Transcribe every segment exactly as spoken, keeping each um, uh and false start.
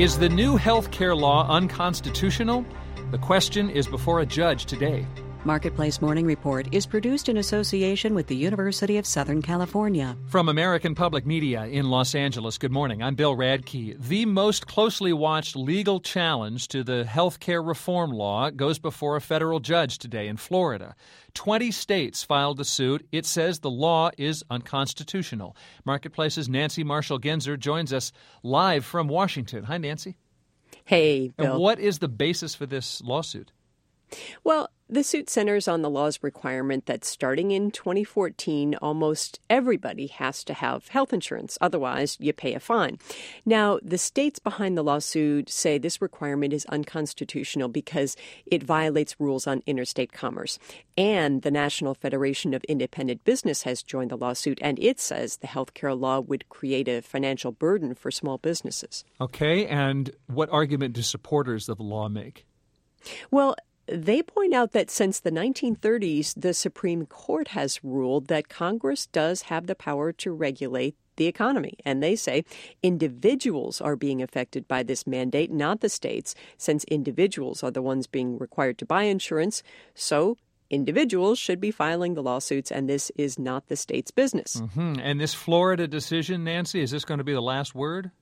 Is the new health care law unconstitutional? The question is before a judge today. Marketplace Morning Report is produced in association with the University of Southern California. From American Public Media in Los Angeles, good morning. I'm Bill Radke. The most closely watched legal challenge to the health care reform law goes before a federal judge today in Florida. Twenty states filed the suit. It says the law is unconstitutional. Marketplace's Nancy Marshall-Genzer joins us live from Washington. Hi, Nancy. Hey, Bill. And what is the basis for this lawsuit? Well, the suit centers on the law's requirement that starting in twenty fourteen, almost everybody has to have health insurance. Otherwise, you pay a fine. Now, the states behind the lawsuit say this requirement is unconstitutional because it violates rules on interstate commerce. And the National Federation of Independent Business has joined the lawsuit, and it says the health care law would create a financial burden for small businesses. Okay, and what argument do supporters of the law make? Well, they point out that since the nineteen thirties, the Supreme Court has ruled that Congress does have the power to regulate the economy. And they say individuals are being affected by this mandate, not the states, since individuals are the ones being required to buy insurance. So individuals should be filing the lawsuits, and this is not the state's business. Mm-hmm. And this Florida decision, Nancy, is this going to be the last word?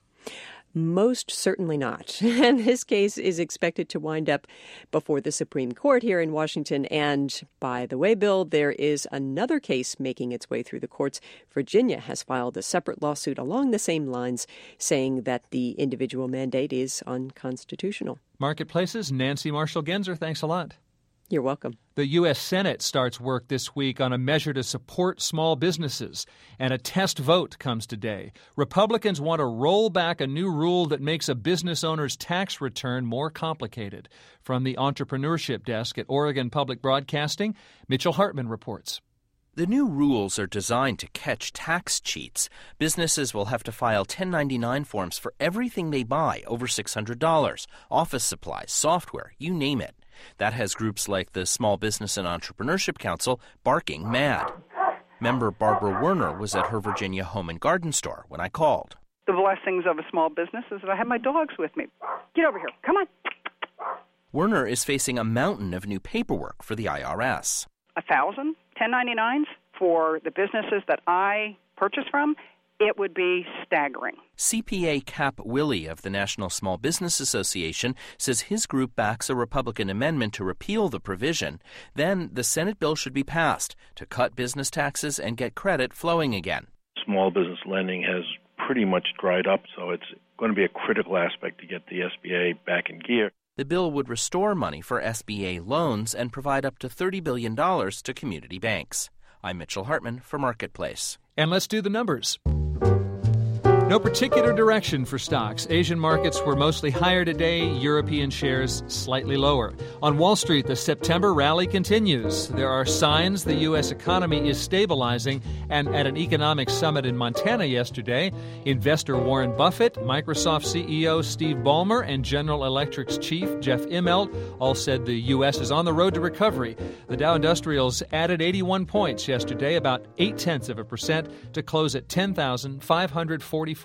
Most certainly not. And this case is expected to wind up before the Supreme Court here in Washington. And by the way, Bill, there is another case making its way through the courts. Virginia has filed a separate lawsuit along the same lines, saying that the individual mandate is unconstitutional. Marketplace's Nancy Marshall-Genzer, thanks a lot. You're welcome. The U S. Senate starts work this week on a measure to support small businesses, and a test vote comes today. Republicans want to roll back a new rule that makes a business owner's tax return more complicated. From the entrepreneurship desk at Oregon Public Broadcasting, Mitchell Hartman reports. The new rules are designed to catch tax cheats. Businesses will have to file ten ninety-nine forms for everything they buy over six hundred dollars, office supplies, software, you name it. That has groups like the Small Business and Entrepreneurship Council barking mad. Member Barbara Werner was at her Virginia home and garden store when I called. The blessings of a small business is that I have my dogs with me. Get over here. Come on. Werner is facing a mountain of new paperwork for the I R S. A thousand ten ninety-nines for the businesses that I purchase from, it would be staggering. C P A Cap Willie of the National Small Business Association says his group backs a Republican amendment to repeal the provision. Then the Senate bill should be passed to cut business taxes and get credit flowing again. Small business lending has pretty much dried up, so it's going to be a critical aspect to get the S B A back in gear. The bill would restore money for S B A loans and provide up to thirty billion dollars to community banks. I'm Mitchell Hartman for Marketplace. And let's do the numbers. No particular direction for stocks. Asian markets were mostly higher today, European shares slightly lower. On Wall Street, the September rally continues. There are signs the U S economy is stabilizing, and at an economic summit in Montana yesterday, investor Warren Buffett, Microsoft C E O Steve Ballmer, and General Electric's chief Jeff Immelt all said the U S is on the road to recovery. The Dow Industrials added eighty-one points yesterday, about eight-tenths of a percent, to close at ten thousand five hundred forty-four.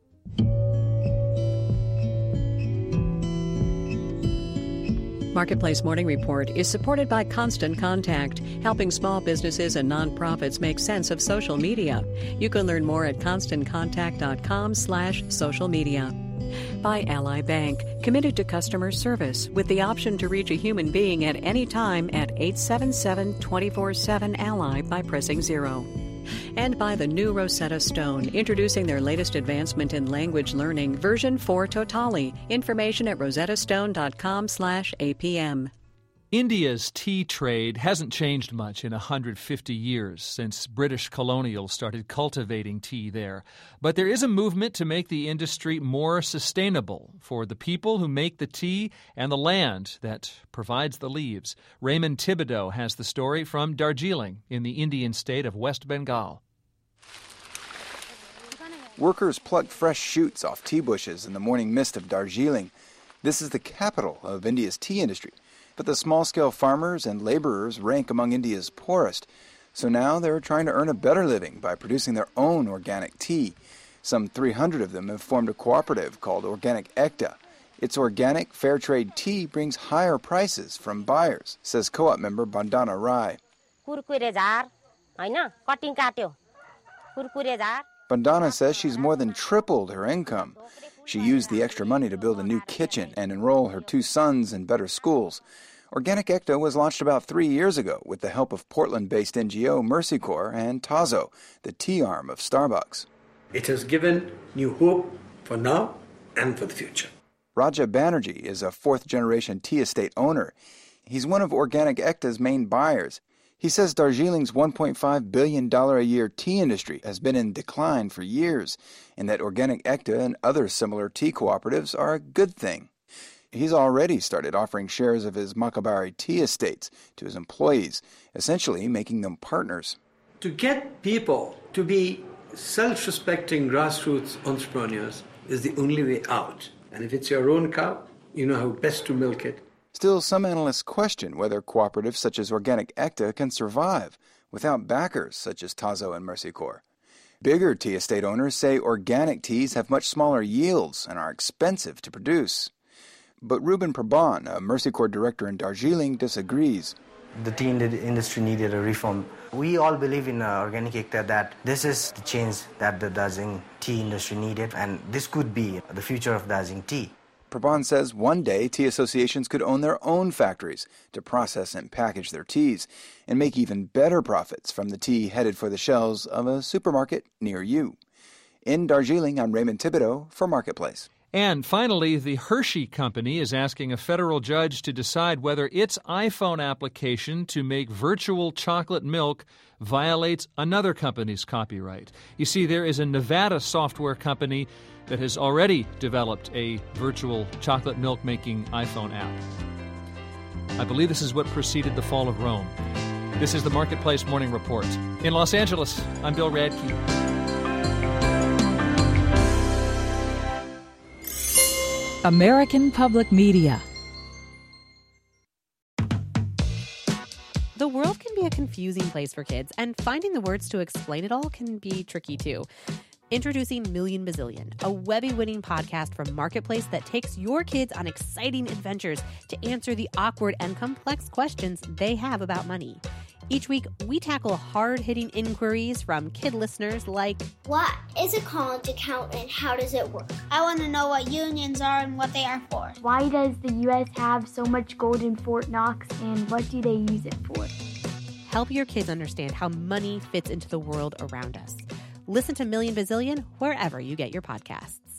Marketplace Morning Report is supported by Constant Contact, helping small businesses and nonprofits make sense of social media. You can learn more at constantcontact.com slash social media. By Ally Bank, committed to customer service with the option to reach a human being at any time at eight seven seven, two four seven, Ally by pressing zero. And by the new Rosetta Stone, introducing their latest advancement in language learning, version four Totali. Information at rosettastone.com slash APM. India's tea trade hasn't changed much in one hundred fifty years since British colonials started cultivating tea there. But there is a movement to make the industry more sustainable for the people who make the tea and the land that provides the leaves. Raymond Thibodeau has the story from Darjeeling in the Indian state of West Bengal. Workers pluck fresh shoots off tea bushes in the morning mist of Darjeeling. This is the capital of India's tea industry. But the small-scale farmers and laborers rank among India's poorest. So now they're trying to earn a better living by producing their own organic tea. Some three hundred of them have formed a cooperative called Organic Ekta. Its organic, fair trade tea brings higher prices from buyers, says co-op member Bandana Rai. Bandana says she's more than tripled her income. She used the extra money to build a new kitchen and enroll her two sons in better schools. Organic Ekta was launched about three years ago with the help of Portland-based N G O Mercy Corps and Tazo, the tea arm of Starbucks. It has given new hope for now and for the future. Raja Banerjee is a fourth-generation tea estate owner. He's one of Organic Ekta's main buyers. He says Darjeeling's one point five billion dollars a year tea industry has been in decline for years, and that Organic Ekta and other similar tea cooperatives are a good thing. He's already started offering shares of his Makabari tea estates to his employees, essentially making them partners. To get people to be self-respecting grassroots entrepreneurs is the only way out. And if it's your own cow, you know how best to milk it. Still, some analysts question whether cooperatives such as Organic Ekta can survive without backers such as Tazo and Mercy Corps. Bigger tea estate owners say organic teas have much smaller yields and are expensive to produce. But Ruben Prabhan, a Mercy Corps director in Darjeeling, disagrees. The tea industry needed a reform. We all believe in uh, Organic Ekta that this is the change that the Darjeeling tea industry needed, and this could be the future of Darjeeling tea. Prabhan says one day tea associations could own their own factories to process and package their teas and make even better profits from the tea headed for the shelves of a supermarket near you. In Darjeeling, I'm Raymond Thibodeau for Marketplace. And finally, the Hershey Company is asking a federal judge to decide whether its iPhone application to make virtual chocolate milk violates another company's copyright. You see, there is a Nevada software company that has already developed a virtual chocolate milk-making iPhone app. I believe this is what preceded the fall of Rome. This is the Marketplace Morning Report. In Los Angeles, I'm Bill Radke. American Public Media. The world can be a confusing place for kids, and finding the words to explain it all can be tricky too. Introducing Million Bazillion, a Webby-winning podcast from Marketplace that takes your kids on exciting adventures to answer the awkward and complex questions they have about money. Each week, we tackle hard-hitting inquiries from kid listeners like, what is a college account and how does it work? I want to know what unions are and what they are for. Why does the U S have so much gold in Fort Knox and what do they use it for? Help your kids understand how money fits into the world around us. Listen to Million Bazillion wherever you get your podcasts.